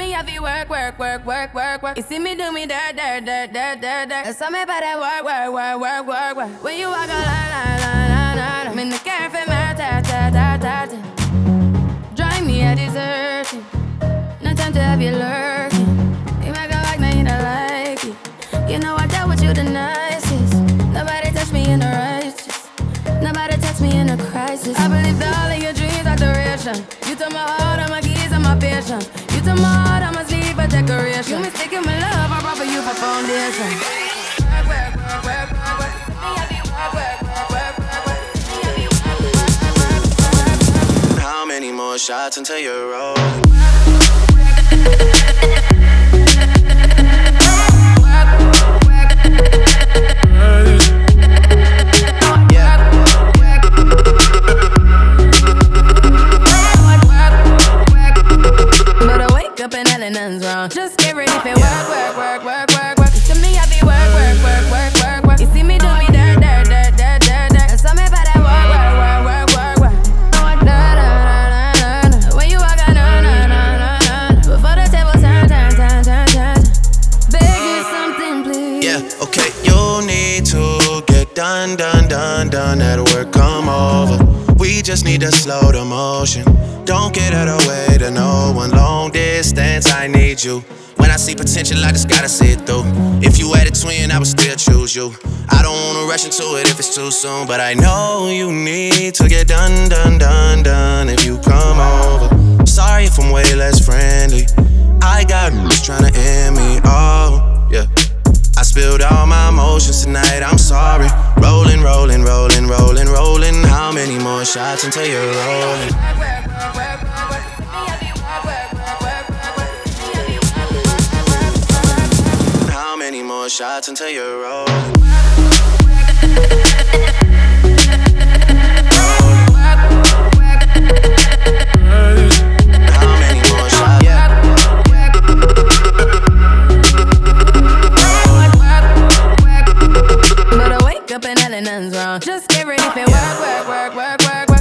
me I be work. You see me do me dirt. That's all me about that work. When you walk a line, I'm in the cafe, man, ta. Drive me a desertion. No time to have you lurking. You make a like, now you don't like it. You know I dealt with you the nicest. Nobody touched me in the righteous. Nobody touched me in a crisis. I believe that all of your dreams are duration. You took my heart, all my keys, and my passion. You took my heart, I must leave a decoration. You mistaken my love, I brought for you for foundation. Work. How many more shots until you're rolling? Up and nothing's wrong. Just get ready for work. To me, I be work. You see me do me dirt. That's all me about that work. When you walk out, no. Before the table turn. Beg you something, please. Yeah, okay, you need to get done. That work, come over. We just need to slow the motion. Don't get out of the way to no one. Long distance, I need you. When I see potential, I just gotta see it through. If you had a twin, I would still choose you. I don't wanna rush into it if it's too soon, but I know you need to get done. If you come over, sorry if I'm way less friendly. I got just trying to end me. Oh, yeah. I spilled all my emotions tonight, I'm sorry. Rolling. How many more shots until you're rolling? How many more shots until you're rolling? How many more shots? But I wake up and nothing's wrong. Just get ready for work.